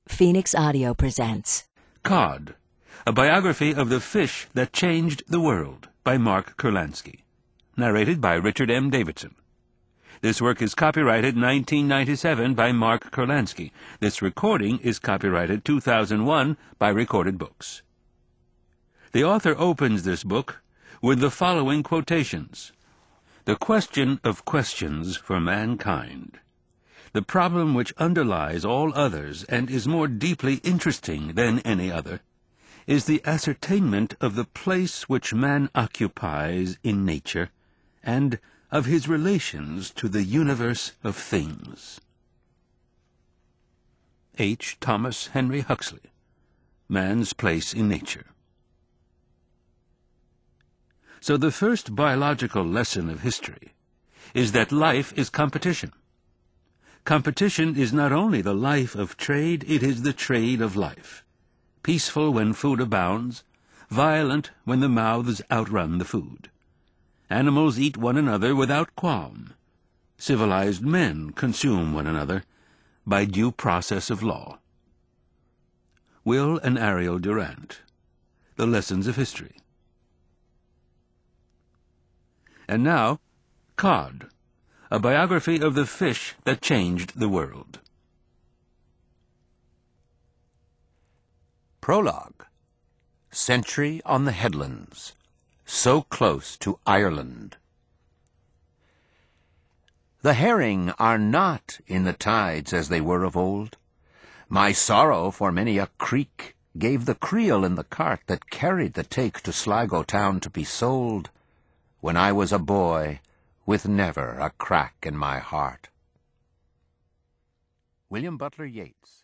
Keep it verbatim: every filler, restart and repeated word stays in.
Phoenix Audio presents Cod, a biography of the fish that changed the world by Mark Kurlansky, narrated by Richard M. Davidson. This work is copyrighted nineteen ninety-seven by Mark Kurlansky. This recording is copyrighted two thousand one by Recorded Books. The author opens this book with the following quotations. The question of questions for mankind, the problem which underlies all others and is more deeply interesting than any other, is the ascertainment of the place which man occupies in nature and of his relations to the universe of things. H. Thomas Henry Huxley, Man's Place in Nature. So the first biological lesson of history is that life is competition. Competition is not only the life of trade, it is the trade of life. Peaceful when food abounds, violent when the mouths outrun the food. Animals eat one another without qualm. Civilized men consume one another by due process of law. Will and Ariel Durant, The Lessons of History. And now, Cod, a biography of the fish that changed the world. Prologue. Sentry on the Headlands, so close to Ireland. The herring are not in the tides as they were of old. My sorrow for many a creek gave the creel in the cart that carried the take to Sligo town to be sold, when I was a boy with never a crack in my heart. William Butler Yeats.